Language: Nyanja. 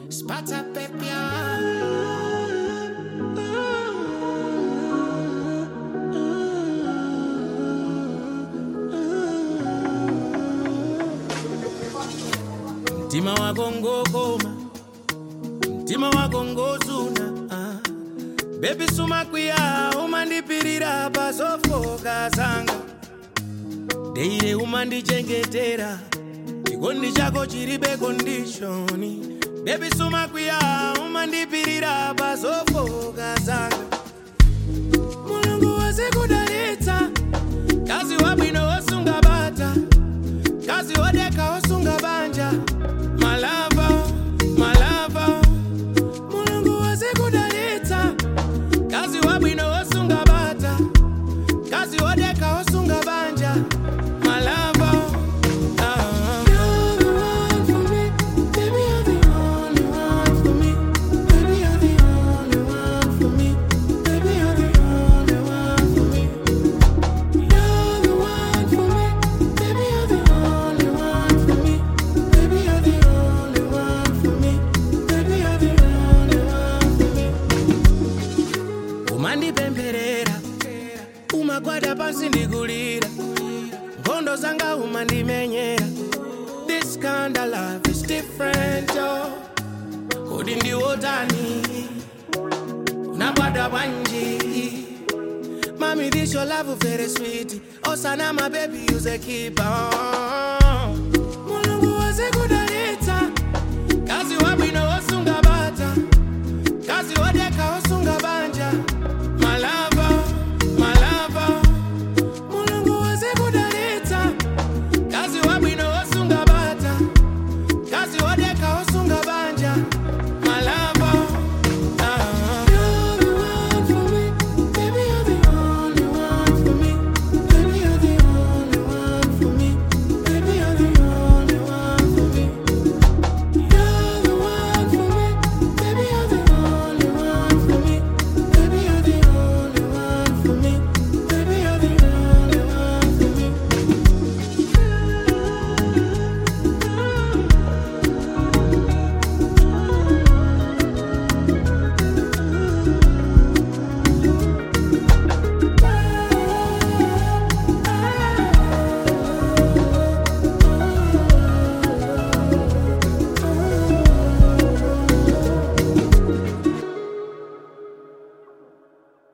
Spata pepia. Mtima wako ngokoma, mtima wako ngozuna. Baby suma kuya, umandipirira pasofoka zanga. Deire umandichengetera, chikondi chako chiribe conditioni. Baby suma kuya, umandipirira pasofoka zanga. Mulungu wasikudalitsa, kazi wabwino osunga bata, kazi odeka osunga banja. My lover, my lover. Mulungu wasikudalitsa, kazi wabwino osunga bata, kazi odeka osunga banja. My lover, you're the one for me, baby you're the only one for me, baby you're the only one for me, baby you're the only one for me. You're the one for me, baby you're the only one for me, baby you're the only one for me, baby you're the only one for me. Umandi pemperera, umakwada pansi ndigulira, ngondo zanga umandi menyera. This kind of love is different, yo. Kodi ndi wotani, unakwada wanji. Mommy, this your love very sweet. Osana my baby, you's a keeper.